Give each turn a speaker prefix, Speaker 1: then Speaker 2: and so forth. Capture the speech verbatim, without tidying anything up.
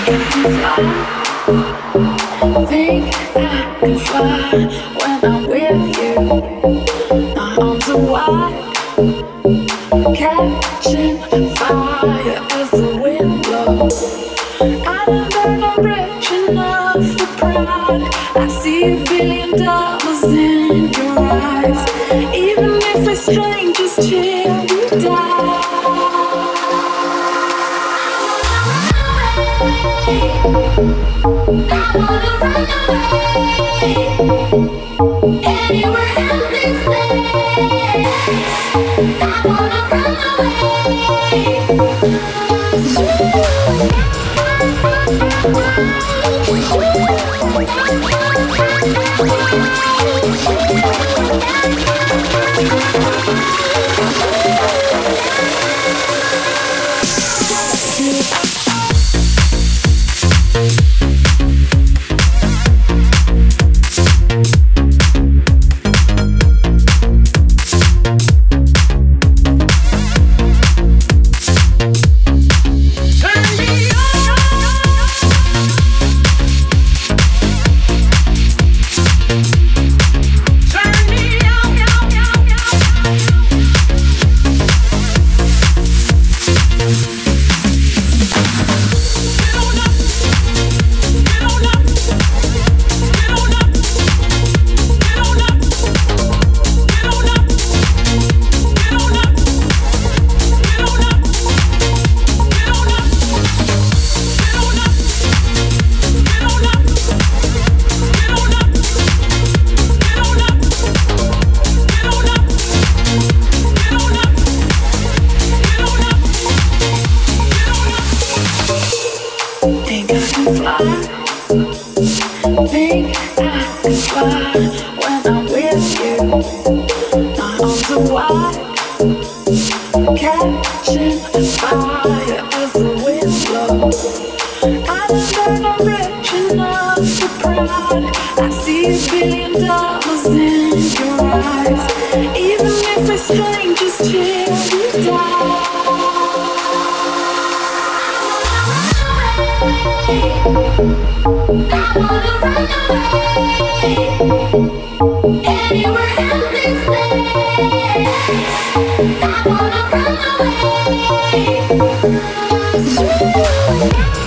Speaker 1: Think I can fly when I'm with you. My arms are wide, catching fire as the wind blows. I don't know, I'm rich enough for pride. I see a billion dollars in your eyes. Even if we're strangers till we die. I wanna run away, anywhere in this place. I wanna run away. Think I can fly when I'm with you. My arms are wide, catching fire as the wind blows. I don't know, I'm rich enough for pride. I see a billion dollars in your eyes. Even if we're strangers till we die. I wanna run away, anywhere in this place. I wanna run away.